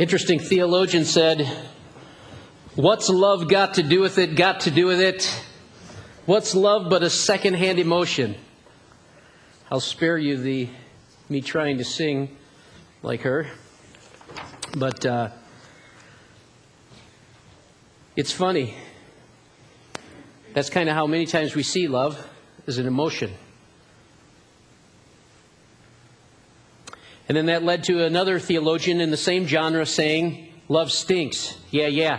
Interesting theologian said, "What's love got to do with it? Got to do with it? What's love but a second-hand emotion?" I'll spare you me trying to sing like her. But it's funny. That's kind of how many times we see love as an emotion. And then that led to another theologian in the same genre saying, "Love stinks." Yeah.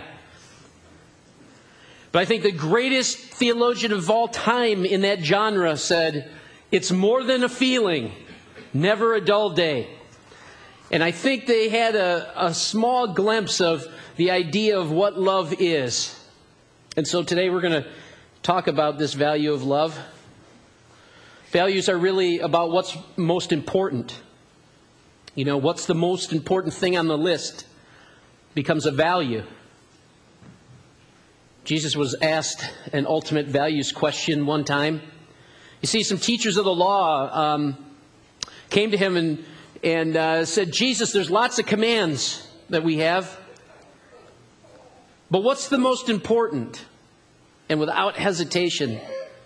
But I think the greatest theologian of all time in that genre said, "It's more than a feeling, never a dull day." And I think they had a small glimpse of the idea of what love is. And so today we're going to talk about this value of love. Values are really about what's most important. You know, what's the most important thing on the list becomes a value. Jesus was asked an ultimate values question one time. You see, some teachers of the law came to him and said, "Jesus, there's lots of commands that we have, but what's the most important?" And without hesitation,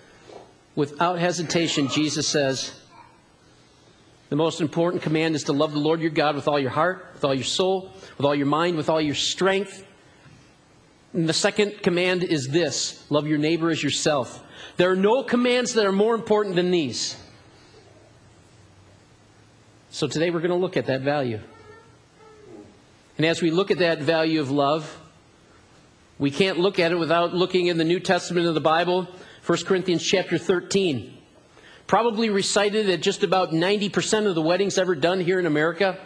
Jesus says, the most important command is to love the Lord your God with all your heart, with all your soul, with all your mind, with all your strength. And the second command is this: love your neighbor as yourself. There are no commands that are more important than these. So today we're going to look at that value. And as we look at that value of love, we can't look at it without looking in the New Testament of the Bible, 1 Corinthians chapter 13. Probably recited at just about 90% of the weddings ever done here in America.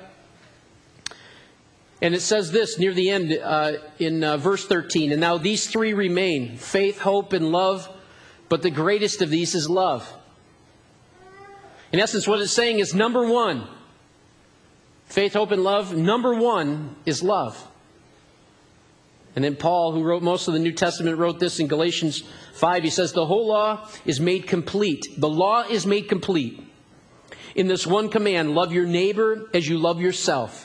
And it says this near the end in verse 13, "And now these three remain, faith, hope, and love, but the greatest of these is love." In essence, what it's saying is number one, faith, hope, and love. Number one is love. And then Paul, who wrote most of the New Testament, wrote this in Galatians 5. He says, "The whole law is made complete." The law is made complete in this one command: love your neighbor as you love yourself.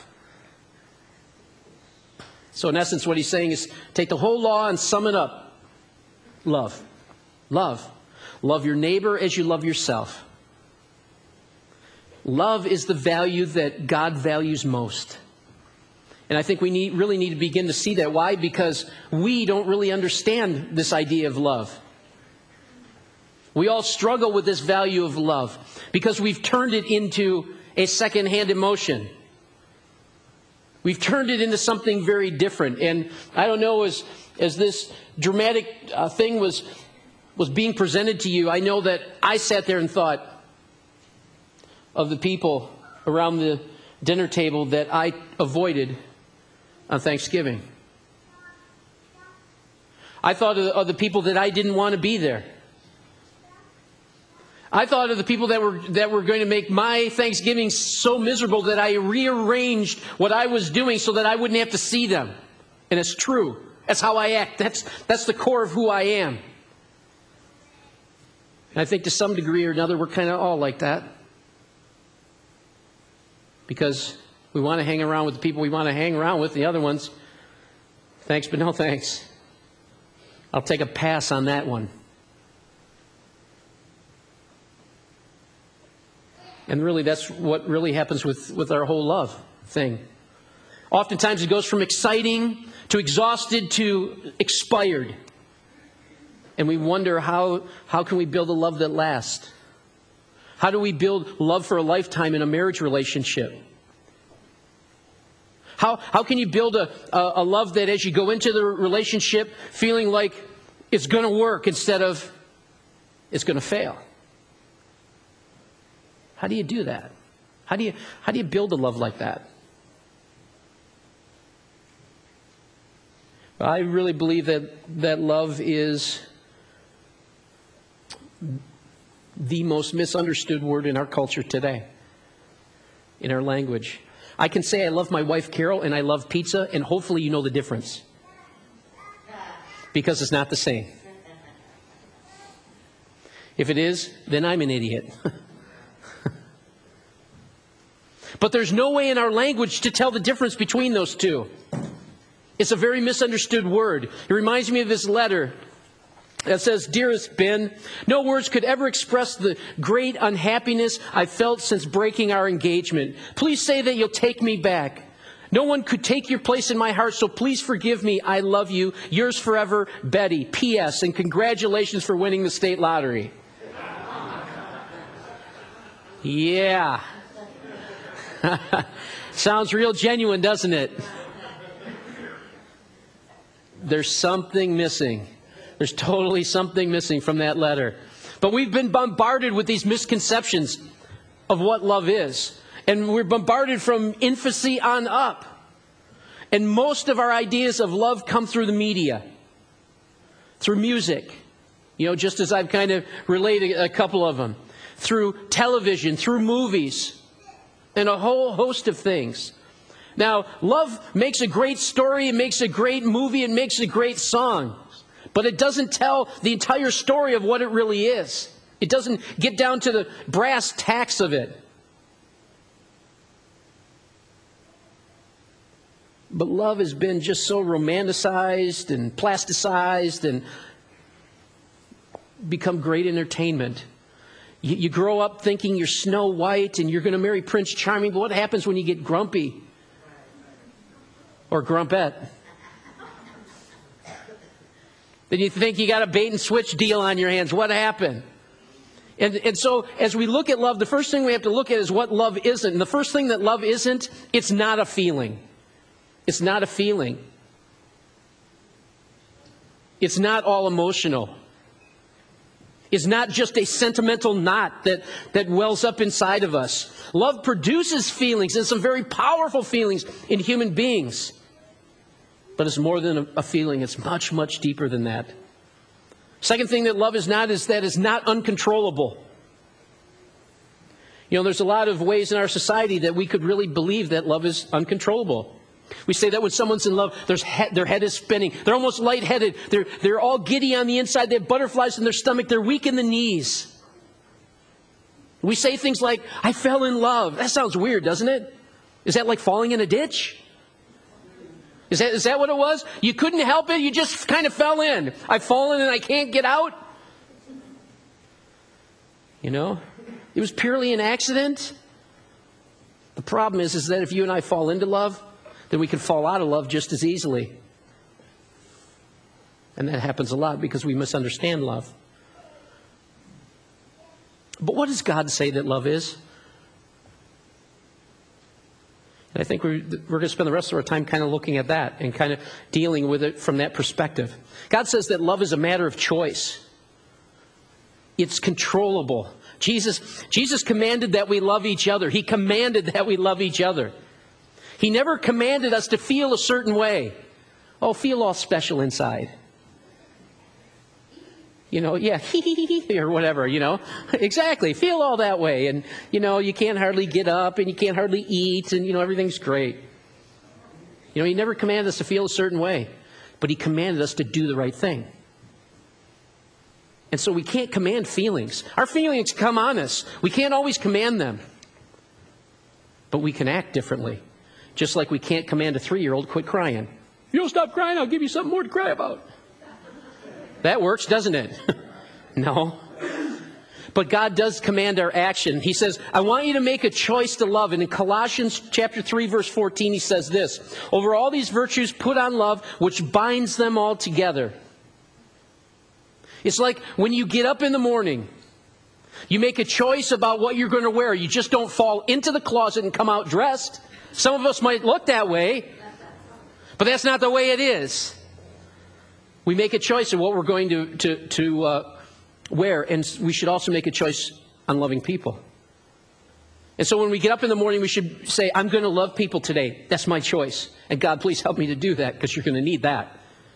So in essence, what he's saying is take the whole law and sum it up. Love. Love. Love your neighbor as you love yourself. Love is the value that God values most. And I think we really need to begin to see that. Why? Because we don't really understand this idea of love. We all struggle with this value of love because we've turned it into a second-hand emotion. We've turned it into something very different. And I don't know, as this dramatic thing was being presented to you, I know that I sat there and thought of the people around the dinner table that I avoided on Thanksgiving. I thought of the people that I didn't want to be there. I thought of the people that were going to make my Thanksgiving so miserable that I rearranged what I was doing so that I wouldn't have to see them. And it's true. That's how I act. That's the core of who I am. And I think to some degree or another, we're kind of all like that. Because we want to hang around with the people we want to hang around with. The other ones, thanks, but no thanks. I'll take a pass on that one. And really, that's what really happens with our whole love thing. Oftentimes, it goes from exciting to exhausted to expired. And we wonder, how can we build a love that lasts? How do we build love for a lifetime in a marriage relationship? How can you build a love that as you go into the relationship feeling like it's going to work instead of it's going to fail? How do you do that? How do you build a love like that? I really believe that love is the most misunderstood word in our culture today, in our language. I can say I love my wife Carol and I love pizza, and hopefully you know the difference. Because it's not the same. If it is, then I'm an idiot. But there's no way in our language to tell the difference between those two. It's a very misunderstood word. It reminds me of his letter that says, "Dearest Ben, no words could ever express the great unhappiness I've felt since breaking our engagement. Please say that you'll take me back. No one could take your place in my heart, so please forgive me. I love you. Yours forever, Betty. P.S. And congratulations for winning the state lottery." Yeah. Sounds real genuine, doesn't it? There's something missing. There's totally something missing from that letter. But we've been bombarded with these misconceptions of what love is. And we're bombarded from infancy on up. And most of our ideas of love come through the media, through music. Just as I've kind of related a couple of them. Through television, through movies, and a whole host of things. Now, love makes a great story, it makes a great movie, it makes a great song. But it doesn't tell the entire story of what it really is. It doesn't get down to the brass tacks of it. But love has been just so romanticized and plasticized and become great entertainment. You grow up thinking you're Snow White and you're going to marry Prince Charming, but what happens when you get grumpy? Or grumpette? Then you think you got a bait and switch deal on your hands. What happened? And so as we look at love, the first thing we have to look at is what love isn't. And the first thing that love isn't, it's not a feeling. It's not a feeling. It's not all emotional. It's not just a sentimental knot that wells up inside of us. Love produces feelings, and some very powerful feelings in human beings. But it's more than a feeling. It's much, much deeper than that. Second thing that love is not is that it's not uncontrollable. There's a lot of ways in our society that we could really believe that love is uncontrollable. We say that when someone's in love, their head is spinning. They're almost lightheaded. They're all giddy on the inside. They have butterflies in their stomach. They're weak in the knees. We say things like, "I fell in love." That sounds weird, doesn't it? Is that like falling in a ditch? Is that what it was? You couldn't help it. You just kind of fell in. I've fallen and I can't get out. It was purely an accident. The problem is that if you and I fall into love, then we can fall out of love just as easily. And that happens a lot because we misunderstand love. But what does God say that love is? And I think we're going to spend the rest of our time kind of looking at that and kind of dealing with it from that perspective. God says that love is a matter of choice. It's controllable. Jesus commanded that we love each other. He commanded that we love each other. He never commanded us to feel a certain way. Oh, feel all special inside. Yeah, or whatever, Exactly, feel all that way. And, you can't hardly get up and you can't hardly eat and, everything's great. He never commanded us to feel a certain way, but He commanded us to do the right thing. And so we can't command feelings. Our feelings come on us. We can't always command them. But we can act differently. Just like we can't command a 3-year-old quit crying. "If you don't stop crying, I'll give you something more to cry about." That works, doesn't it? No. But God does command our action. He says, "I want you to make a choice to love." And in Colossians chapter 3, verse 14, He says this, "Over all these virtues, put on love, which binds them all together." It's like when you get up in the morning, you make a choice about what you're going to wear. You just don't fall into the closet and come out dressed. Some of us might look that way, but that's not the way it is. We make a choice of what we're going to wear, and we should also make a choice on loving people. And so when we get up in the morning, we should say, "I'm going to love people today. That's my choice. And God, please help me to do that, because you're going to need that."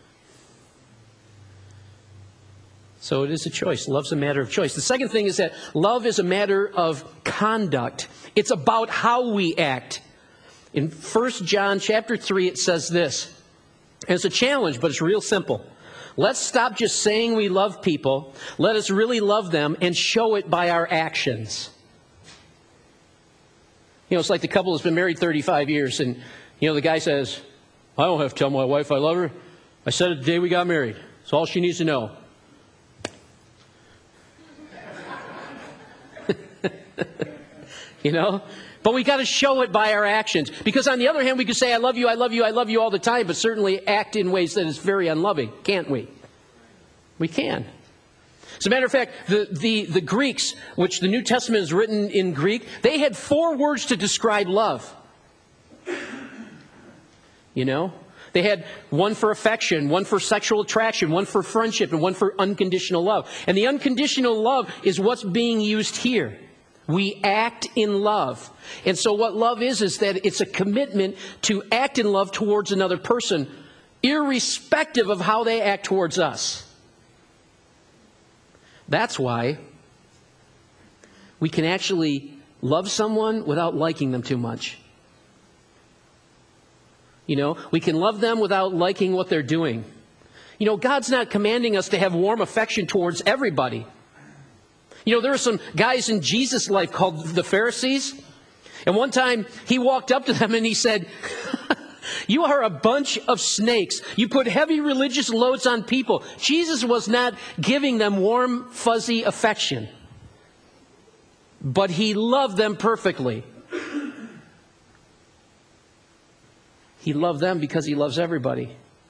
So it is a choice. Love's a matter of choice. The second thing is that love is a matter of conduct. It's about how we act. In 1 John chapter 3, it says this. And it's a challenge, but it's real simple. Let's stop just saying we love people. Let us really love them and show it by our actions. You know, it's like the couple has been married 35 years, and, you know, the guy says, I don't have to tell my wife I love her. I said it the day we got married. It's all she needs to know. You know? But we got to show it by our actions. Because on the other hand, we could say, I love you, I love you, I love you all the time, but certainly act in ways that is very unloving, can't we? We can. As a matter of fact, the Greeks, which the New Testament is written in Greek, they had 4 words to describe love. You know? They had one for affection, one for sexual attraction, one for friendship, and one for unconditional love. And the unconditional love is what's being used here. We act in love. And so what love is that it's a commitment to act in love towards another person, irrespective of how they act towards us. That's why we can actually love someone without liking them too much. You know, we can love them without liking what they're doing. You know, God's not commanding us to have warm affection towards everybody. You know, there are some guys in Jesus' life called the Pharisees. And one time he walked up to them and he said, you are a bunch of snakes. You put heavy religious loads on people. Jesus was not giving them warm, fuzzy affection. But he loved them perfectly. He loved them because he loves everybody.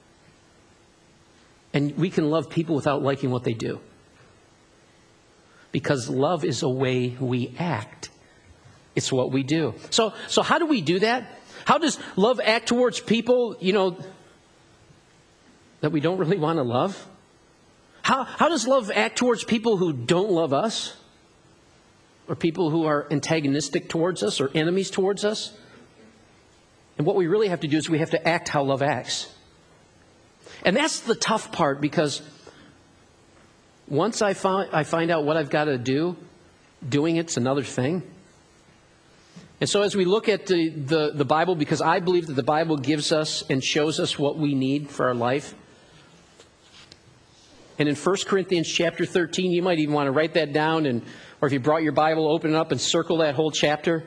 And we can love people without liking what they do. Because love is a way we act. It's what we do. So how do we do that? How does love act towards people, you know, that we don't really want to love? How does love act towards people who don't love us? Or people who are antagonistic towards us or enemies towards us? And what we really have to do is we have to act how love acts. And that's the tough part, because once I find out what I've got to do, doing it's another thing. And so as we look at the Bible, because I believe that the Bible gives us and shows us what we need for our life. And in 1 Corinthians chapter 13, you might even want to write that down, or if you brought your Bible, open it up and circle that whole chapter.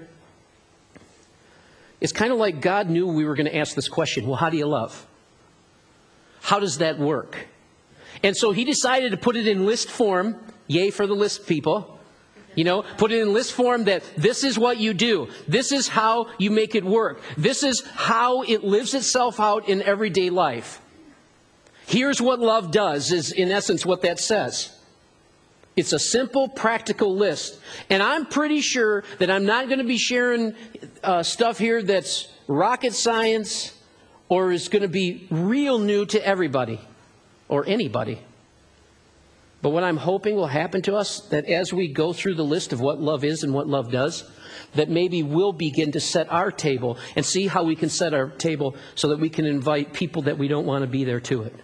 It's kind of like God knew we were going to ask this question. Well, how do you love? How does that work? And so he decided to put it in list form. Yay for the list people. You know, put it in list form that this is what you do. This is how you make it work. This is how it lives itself out in everyday life. Here's what love does, is in essence what that says. It's a simple, practical list. And I'm pretty sure that I'm not going to be sharing stuff here that's rocket science or is going to be real new to everybody or anybody. But what I'm hoping will happen to us, that as we go through the list of what love is and what love does, that maybe we'll begin to set our table and see how we can set our table so that we can invite people that we don't want to be there to it.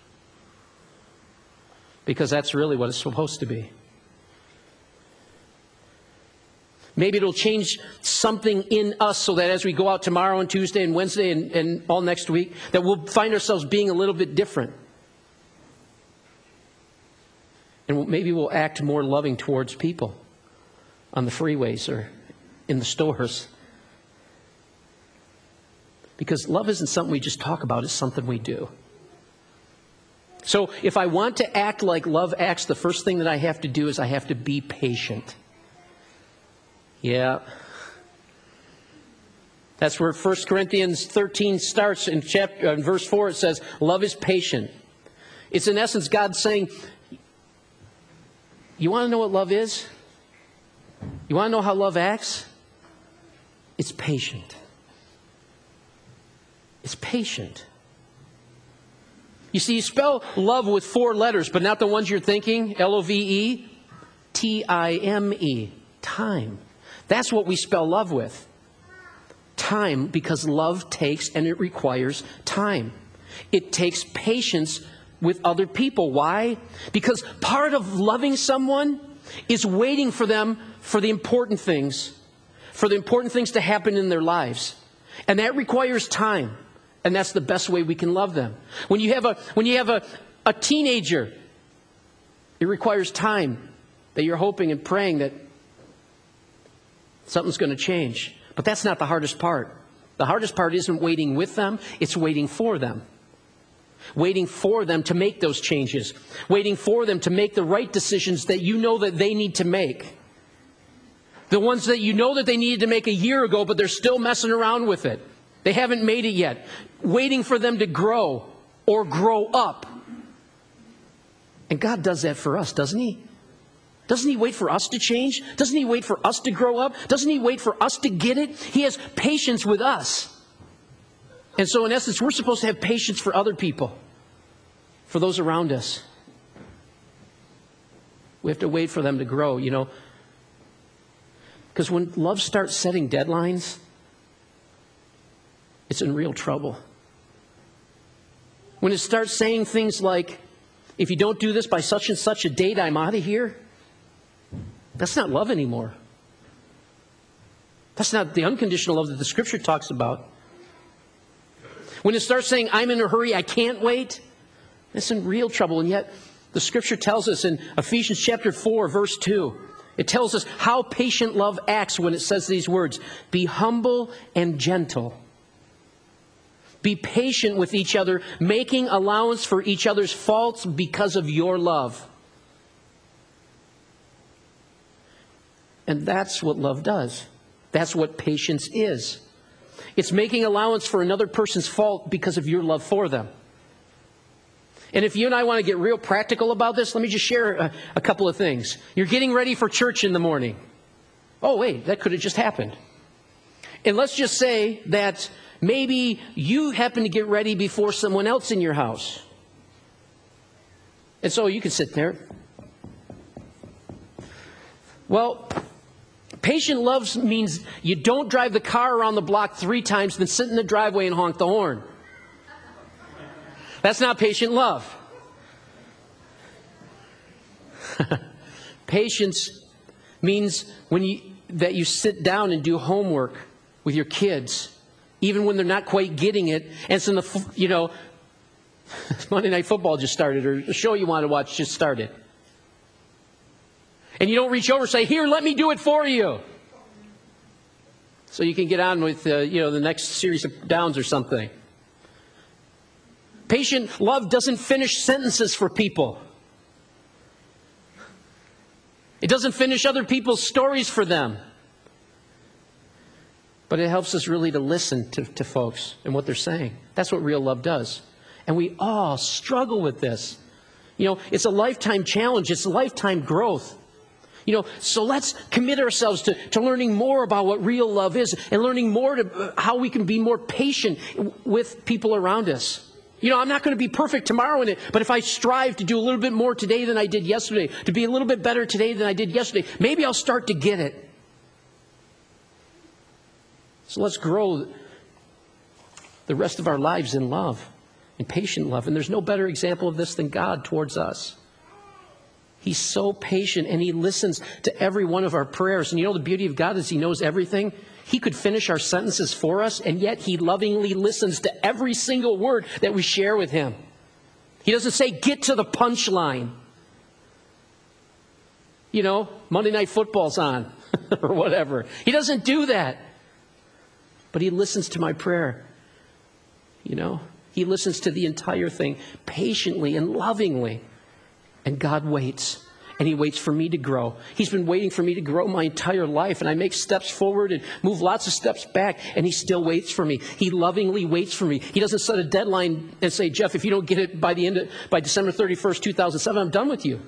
Because that's really what it's supposed to be. Maybe it'll change something in us so that as we go out tomorrow and Tuesday and Wednesday and all next week, that we'll find ourselves being a little bit different. And maybe we'll act more loving towards people on the freeways or in the stores. Because love isn't something we just talk about, it's something we do. So if I want to act like love acts, the first thing that I have to do is I have to be patient. Yeah. That's where 1 Corinthians 13 starts in verse 4. It says, love is patient. It's in essence God saying, you want to know what love is? You want to know how love acts? It's patient. It's patient. You see, you spell love with 4 letters, but not the ones you're thinking. L-O-V-E, T-I-M-E, time. That's what we spell love with. Time, because love takes and it requires time. It takes patience with other people. Why? Because part of loving someone is waiting for them for the important things to happen in their lives. And that requires time. And that's the best way we can love them. When you have a teenager, it requires time that you're hoping and praying that something's going to change. But that's not the hardest part. The hardest part isn't waiting with them, it's waiting for them. Waiting for them to make those changes. Waiting for them to make the right decisions that you know that they need to make. The ones that you know that they needed to make a year ago, but they're still messing around with it. They haven't made it yet. Waiting for them to grow or grow up. And God does that for us, doesn't He? Doesn't He wait for us to change? Doesn't He wait for us to grow up? Doesn't He wait for us to get it? He has patience with us. And so in essence, we're supposed to have patience for other people, for those around us. We have to wait for them to grow, you know. Because when love starts setting deadlines, it's in real trouble. When it starts saying things like, if you don't do this by such and such a date, I'm out of here. That's not love anymore. That's not the unconditional love that the Scripture talks about. When it starts saying, I'm in a hurry, I can't wait, that's in real trouble. And yet, the Scripture tells us in Ephesians chapter 4, verse 2, it tells us how patient love acts when it says these words, be humble and gentle. Be patient with each other, making allowance for each other's faults because of your love. And that's what love does. That's what patience is. It's making allowance for another person's fault because of your love for them. And if you and I want to get real practical about this, let me just share a couple of things. You're getting ready for church in the morning. Oh, wait, that could have just happened. And let's just say that maybe you happen to get ready before someone else in your house. And so you can sit there. Well, patient love means you don't drive the car around the block 3 times, then sit in the driveway and honk the horn. That's not patient love. Patience means that you sit down and do homework with your kids, even when they're not quite getting it. And so, Monday Night Football just started, or the show you want to watch just started. And you don't reach over and say, here, let me do it for you. So you can get on with, the next series of downs or something. Patient love doesn't finish sentences for people. It doesn't finish other people's stories for them. But it helps us really to listen to folks and what they're saying. That's what real love does. And we all struggle with this. It's a lifetime challenge. It's a lifetime growth. So let's commit ourselves to learning more about what real love is and learning more to how we can be more patient with people around us. I'm not going to be perfect tomorrow in it, but if I strive to do a little bit more today than I did yesterday, to be a little bit better today than I did yesterday, maybe I'll start to get it. So let's grow the rest of our lives in love, in patient love. And there's no better example of this than God towards us. He's so patient, and He listens to every one of our prayers. And the beauty of God is He knows everything. He could finish our sentences for us, and yet He lovingly listens to every single word that we share with Him. He doesn't say, get to the punchline. Monday Night Football's on, or whatever. He doesn't do that. But He listens to my prayer. He listens to the entire thing patiently and lovingly. And God waits. And He waits for me to grow. He's been waiting for me to grow my entire life. And I make steps forward and move lots of steps back. And He still waits for me. He lovingly waits for me. He doesn't set a deadline and say, Jeff, if you don't get it by December 31st, 2007, I'm done with you.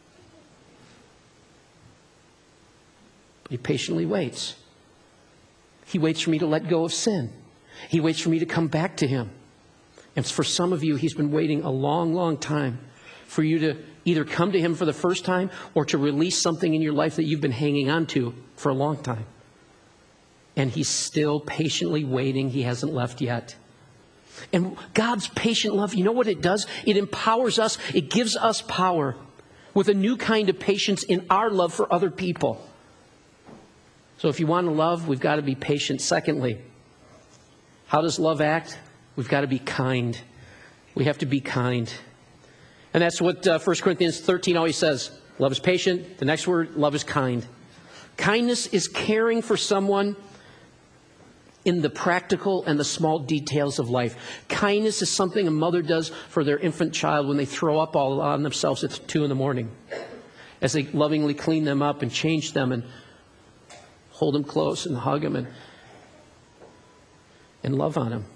But He patiently waits. He waits for me to let go of sin. He waits for me to come back to Him. And for some of you, He's been waiting a long, long time for you to either come to Him for the first time or to release something in your life that you've been hanging on to for a long time. And He's still patiently waiting. He hasn't left yet. And God's patient love, you know what it does? It empowers us. It gives us power with a new kind of patience in our love for other people. So if you want to love, we've got to be patient. Secondly, how does love act? We've got to be kind. We have to be kind. And that's what 1 Corinthians 13 always says. Love is patient. The next word, love is kind. Kindness is caring for someone in the practical and the small details of life. Kindness is something a mother does for their infant child when they throw up all on themselves at 2 a.m. as they lovingly clean them up and change them and hold them close and hug them and love on them.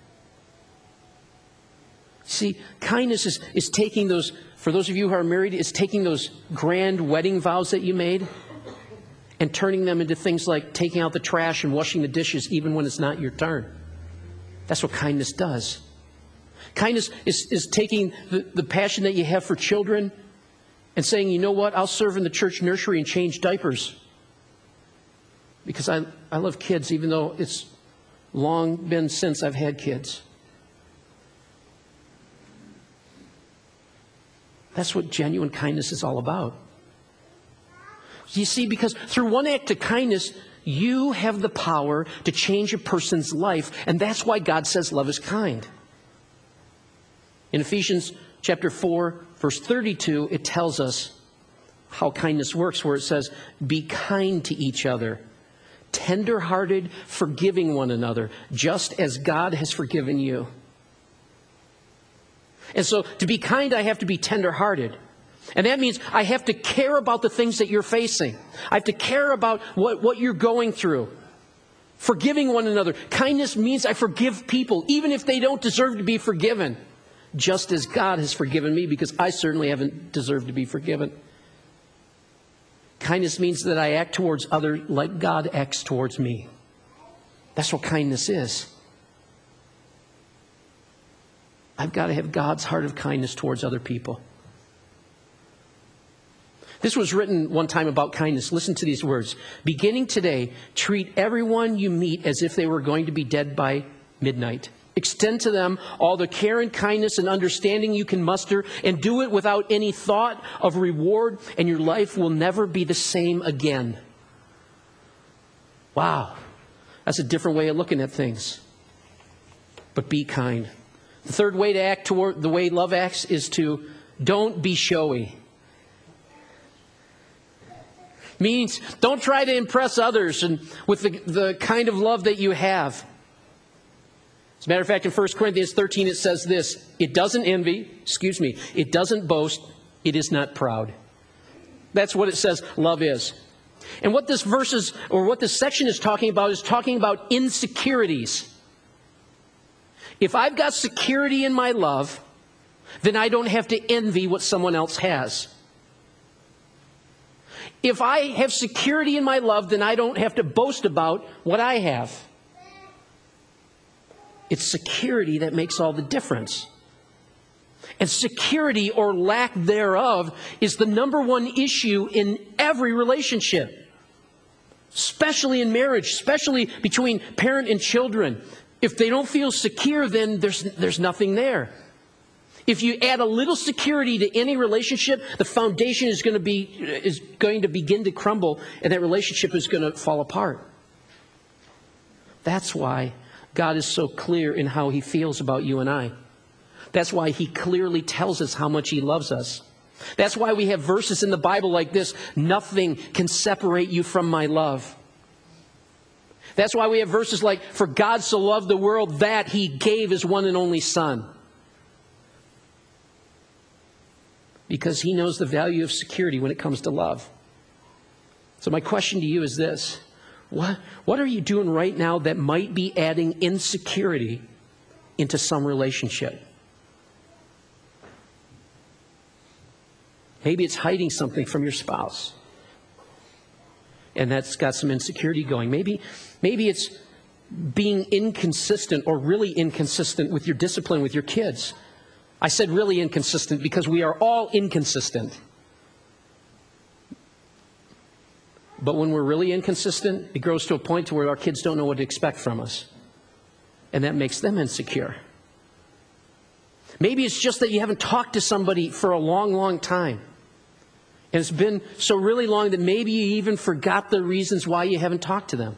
See, kindness is taking those, for those of you who are married, is taking those grand wedding vows that you made and turning them into things like taking out the trash and washing the dishes even when it's not your turn. That's what kindness does. Kindness is taking the passion that you have for children and saying, you know what, I'll serve in the church nursery and change diapers. Because I love kids, even though it's long been since I've had kids. That's what genuine kindness is all about. You see, because through one act of kindness, you have the power to change a person's life. And that's why God says love is kind. In Ephesians chapter 4, verse 32, it tells us how kindness works, where it says, be kind to each other, tender-hearted, forgiving one another, just as God has forgiven you. And so to be kind, I have to be tender-hearted. And that means I have to care about the things that you're facing. I have to care about what you're going through. Forgiving one another. Kindness means I forgive people, even if they don't deserve to be forgiven. Just as God has forgiven me, because I certainly haven't deserved to be forgiven. Kindness means that I act towards others like God acts towards me. That's what kindness is. I've got to have God's heart of kindness towards other people. This was written one time about kindness. Listen to these words. Beginning today, treat everyone you meet as if they were going to be dead by midnight. Extend to them all the care and kindness and understanding you can muster, and do it without any thought of reward, and your life will never be the same again. Wow. That's a different way of looking at things. But be kind. The third way to act toward the way love acts is to don't be showy. Means don't try to impress others and with the kind of love that you have. As a matter of fact, in 1 Corinthians 13 it says this, it doesn't envy, it doesn't boast, it is not proud. That's what it says love is. And what this verse is, or what this section is talking about insecurities. If I've got security in my love, then I don't have to envy what someone else has. If I have security in my love, then I don't have to boast about what I have. It's security that makes all the difference. And security or lack thereof is the number one issue in every relationship. Especially in marriage, especially between parent and children. If they don't feel secure, then there's nothing there. If you add a little security to any relationship, the foundation is going to begin to crumble, and that relationship is going to fall apart. That's why God is so clear in how He feels about you and I. That's why He clearly tells us how much He loves us. That's why we have verses in the Bible like this, nothing can separate you from my love. That's why we have verses like, for God so loved the world that He gave His one and only Son. Because He knows the value of security when it comes to love. So my question to you is this. What are you doing right now that might be adding insecurity into some relationship? Maybe it's hiding something from your spouse. And that's got some insecurity going. Maybe it's being inconsistent or really inconsistent with your discipline with your kids. I said really inconsistent because we are all inconsistent. But when we're really inconsistent, it grows to a point to where our kids don't know what to expect from us. And that makes them insecure. Maybe it's just that you haven't talked to somebody for a long, long time. And it's been so really long that maybe you even forgot the reasons why you haven't talked to them.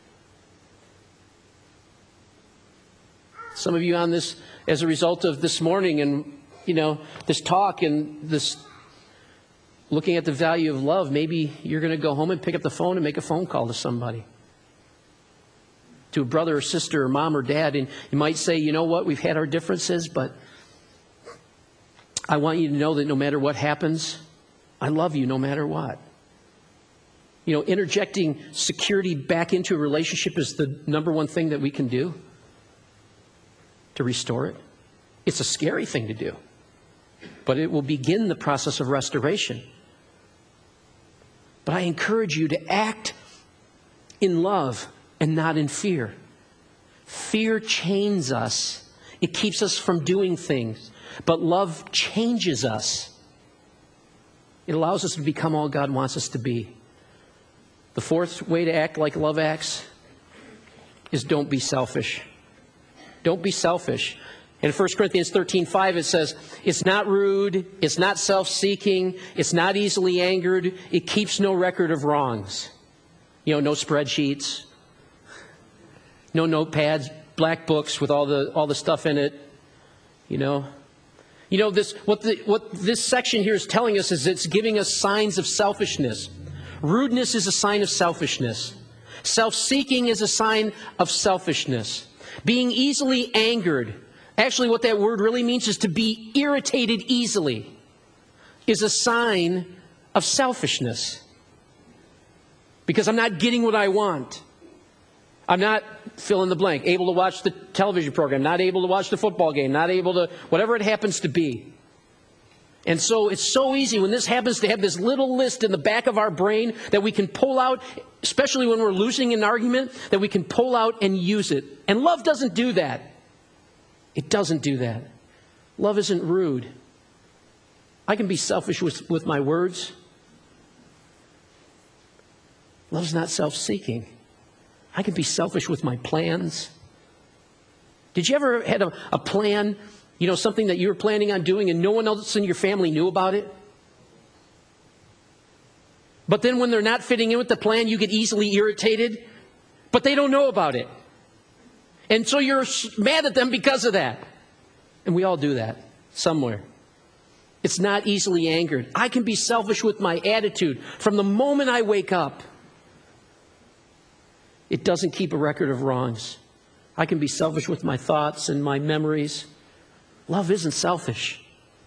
Some of you on this, as a result of this morning and, this talk and this looking at the value of love, maybe you're going to go home and pick up the phone and make a phone call to somebody. to a brother or sister or mom or dad, and you might say, you know what, we've had our differences, but I want you to know that no matter what happens, I love you no matter what. You know, interjecting security back into a relationship is the number one thing that we can do to restore it. It's a scary thing to do, but it will begin the process of restoration. But I encourage you to act in love and not in fear. Fear chains us. It keeps us from doing things. But love changes us. It allows us to become all God wants us to be. The fourth way to act like love acts is don't be selfish. Don't be selfish. In 1 Corinthians 13:5 it says, it's not rude, it's not self-seeking, it's not easily angered, it keeps no record of wrongs. You know, no spreadsheets, no notepads, black books with all the stuff in it, you know. You know, what this section here is telling us is it's giving us signs of selfishness. Rudeness is a sign of selfishness. Self-seeking is a sign of selfishness. Being easily angered, actually what that word really means is to be irritated easily, is a sign of selfishness. Because I'm not getting what I want. I'm not, fill in the blank, able to watch the television program, not able to watch the football game, not able to, whatever it happens to be. And so it's so easy when this happens to have this little list in the back of our brain that we can pull out, especially when we're losing an argument, that we can pull out and use it. And love doesn't do that. It doesn't do that. Love isn't rude. I can be selfish with my words. Love's not self-seeking. I can be selfish with my plans. Did you ever had a plan, you know, something that you were planning on doing and no one else in your family knew about it? But then when they're not fitting in with the plan, you get easily irritated, but they don't know about it. And so you're mad at them because of that. And we all do that somewhere. It's not easily angered. I can be selfish with my attitude from the moment I wake up. It doesn't keep a record of wrongs. I can be selfish with my thoughts and my memories. Love isn't selfish.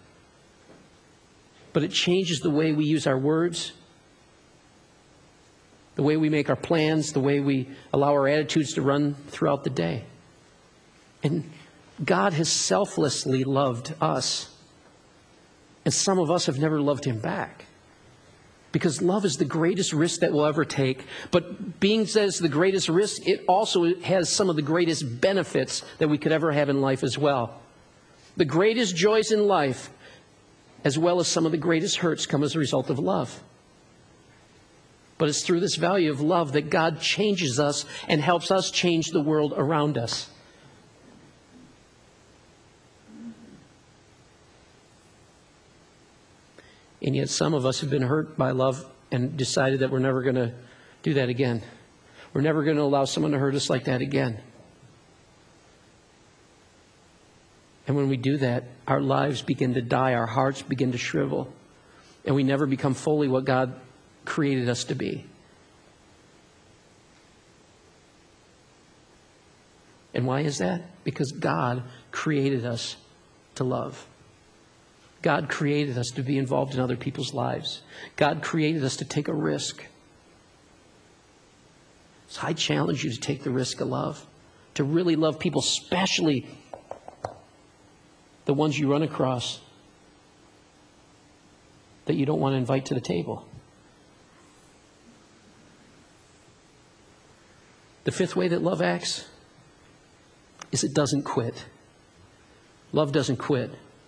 But it changes the way we use our words, the way we make our plans, the way we allow our attitudes to run throughout the day. And God has selflessly loved us. And some of us have never loved Him back. Because love is the greatest risk that we'll ever take. But being said it's the greatest risk, it also has some of the greatest benefits that we could ever have in life as well. The greatest joys in life, as well as some of the greatest hurts, come as a result of love. But it's through this value of love that God changes us and helps us change the world around us. And yet some of us have been hurt by love and decided that we're never going to do that again. We're never going to allow someone to hurt us like that again. And when we do that, our lives begin to die, our hearts begin to shrivel, and we never become fully what God created us to be. And why is that? Because God created us to love. God created us to be involved in other people's lives. God created us to take a risk. So I challenge you to take the risk of love, to really love people, especially the ones you run across that you don't want to invite to the table. The fifth way that love acts is it doesn't quit. Love doesn't quit.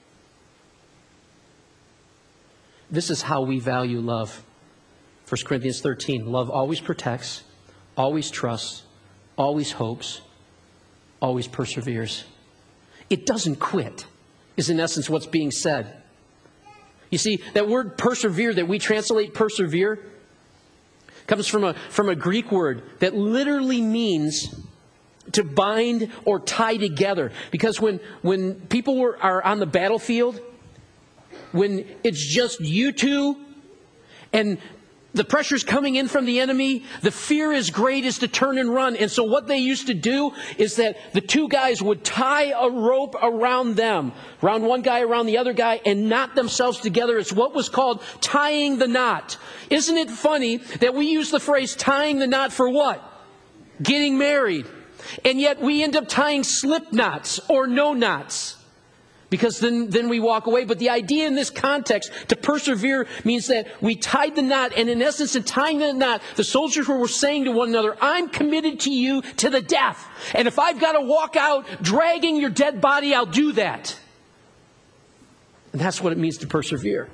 This is how we value love. 1 Corinthians 13, love always protects, always trusts, always hopes, always perseveres. It doesn't quit, is in essence what's being said. You see, that word persevere that we translate persevere comes from a Greek word that literally means to bind or tie together. Because when people are on the battlefield, when it's just you two and The pressure's coming in from the enemy. The fear is great, is to turn and run. And so what they used to do is that the two guys would tie a rope around them, around one guy, around the other guy, and knot themselves together. It's what was called tying the knot. Isn't it funny that we use the phrase tying the knot for what? Getting married. And yet we end up tying slip knots or no knots. Because then we walk away. But the idea in this context, to persevere, means that we tied the knot. And in essence, in tying the knot, the soldiers were saying to one another, I'm committed to you to the death. And if I've got to walk out dragging your dead body, I'll do that. And that's what it means to persevere.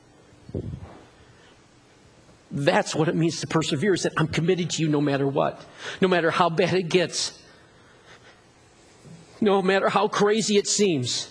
That's what it means to persevere, is that I'm committed to you no matter what. No matter how bad it gets. No matter how crazy it seems.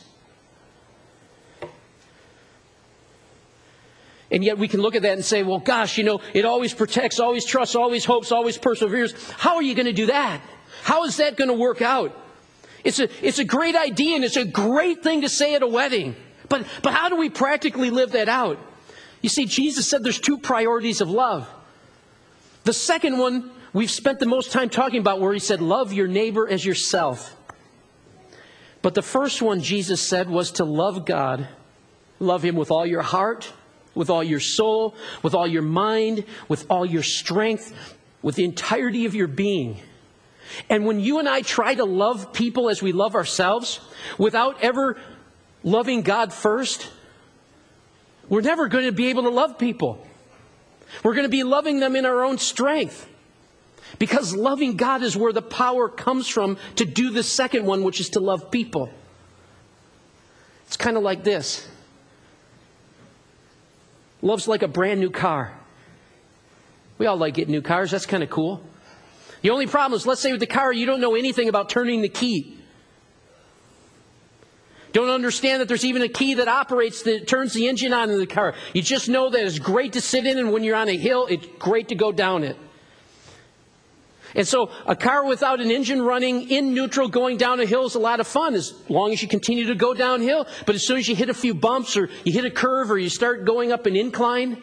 And yet we can look at that and say, well, gosh, it always protects, always trusts, always hopes, always perseveres. How are you going to do that? How is that going to work out? It's a great idea, and it's a great thing to say at a wedding. But how do we practically live that out? You see, Jesus said there's two priorities of love. The second one we've spent the most time talking about, where he said, love your neighbor as yourself. But the first one Jesus said was to love God. Love him with all your heart, with all your soul, with all your mind, with all your strength, with the entirety of your being. And when you and I try to love people as we love ourselves, without ever loving God first, we're never going to be able to love people. We're going to be loving them in our own strength. Because loving God is where the power comes from to do the second one, which is to love people. It's kind of like this. Love's like a brand new car. We all like getting new cars. That's kind of cool. The only problem is, let's say with the car, you don't know anything about turning the key. Don't understand that there's even a key that operates, that turns the engine on in the car. You just know that it's great to sit in, and when you're on a hill, it's great to go down it. And so a car without an engine running in neutral going down a hill is a lot of fun as long as you continue to go downhill. But as soon as you hit a few bumps or you hit a curve or you start going up an incline,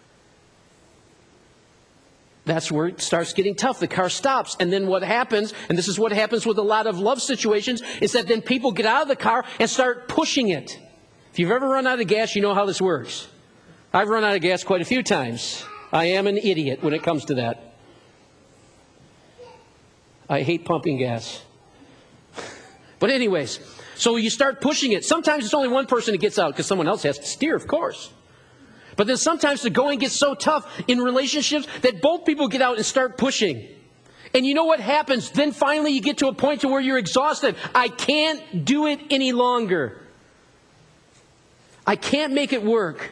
that's where it starts getting tough. The car stops. And then what happens, and this is what happens with a lot of love situations, is that then people get out of the car and start pushing it. If you've ever run out of gas, you know how this works. I've run out of gas quite a few times. I am an idiot when it comes to that. I hate pumping gas. But anyways, so you start pushing it. Sometimes it's only one person that gets out because someone else has to steer, of course. But then sometimes the going gets so tough in relationships that both people get out and start pushing. And you know what happens? Then finally you get to a point to where you're exhausted. I can't do it any longer. I can't make it work.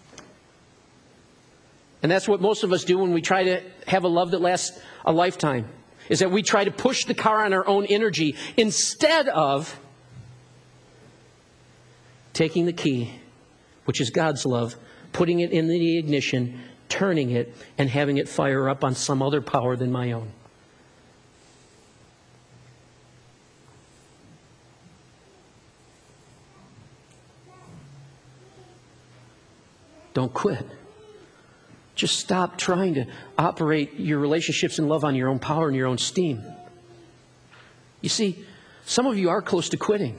And that's what most of us do when we try to have a love that lasts a lifetime. Is that we try to push the car on our own energy instead of taking the key, which is God's love, putting it in the ignition, turning it, and having it fire up on some other power than my own. Don't quit. Just stop trying to operate your relationships in love on your own power and your own steam. You see, some of you are close to quitting.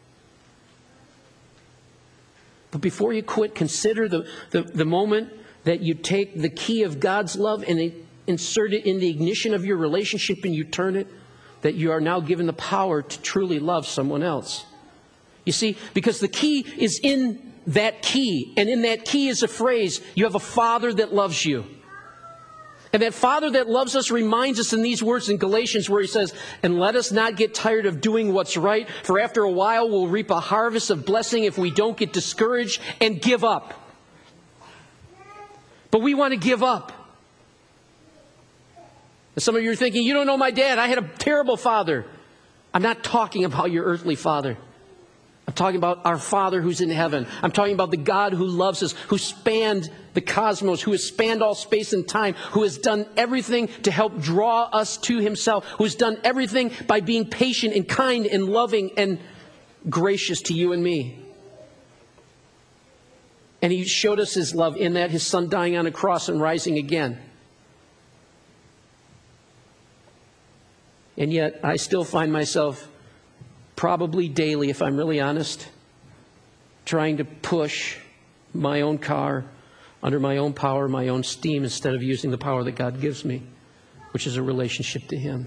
But before you quit, consider the moment that you take the key of God's love and insert it in the ignition of your relationship and you turn it, that you are now given the power to truly love someone else. You see, because the key is in that key. And in that key is a phrase, you have a Father that loves you. And that Father that loves us reminds us in these words in Galatians where he says, and let us not get tired of doing what's right, for after a while we'll reap a harvest of blessing if we don't get discouraged and give up. But we want to give up. And some of you are thinking, you don't know my dad. I had a terrible father. I'm not talking about your earthly father. I'm talking about our Father who's in heaven. I'm talking about the God who loves us, who spanned the cosmos, who has spanned all space and time, who has done everything to help draw us to himself, who has done everything by being patient and kind and loving and gracious to you and me. And he showed us his love in that, his son dying on a cross and rising again. And yet I still find myself probably daily, if I'm really honest, trying to push my own car under my own power, my own steam, instead of using the power that God gives me, which is a relationship to him.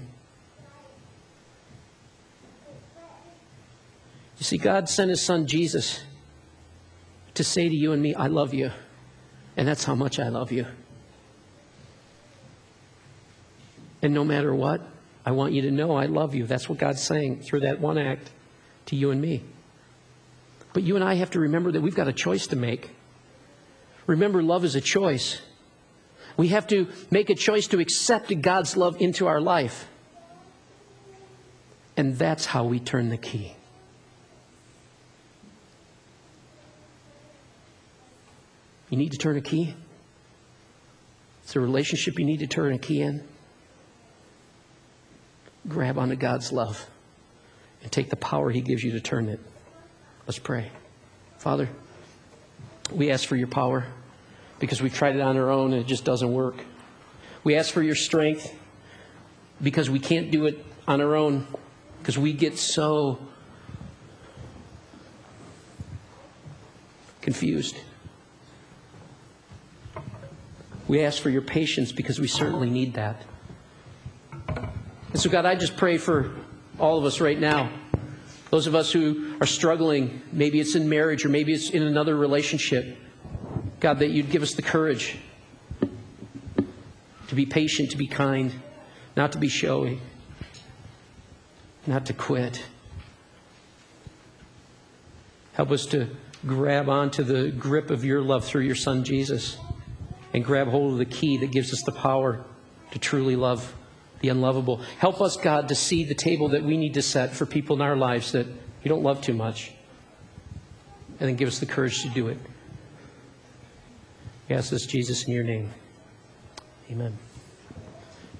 You see, God sent his son Jesus to say to you and me, I love you. And that's how much I love you. And no matter what, I want you to know I love you. That's what God's saying through that one act to you and me. But you and I have to remember that we've got a choice to make. Remember, love is a choice. We have to make a choice to accept God's love into our life. And that's how we turn the key. You need to turn a key? It's a relationship you need to turn a key in? Grab onto God's love and take the power he gives you to turn it. Let's pray. Father, we ask for your power because we've tried it on our own and it just doesn't work. We ask for your strength because we can't do it on our own because we get so confused. We ask for your patience because we certainly need that. And so, God, I just pray for all of us right now. Those of us who are struggling, maybe it's in marriage or maybe it's in another relationship. God, that you'd give us the courage to be patient, to be kind, not to be showy, not to quit. Help us to grab onto the grip of your love through your Son, Jesus, and grab hold of the key that gives us the power to truly love the unlovable. Help us, God, to see the table that we need to set for people in our lives that you don't love too much. And then give us the courage to do it. We ask this, Jesus, in your name. Amen.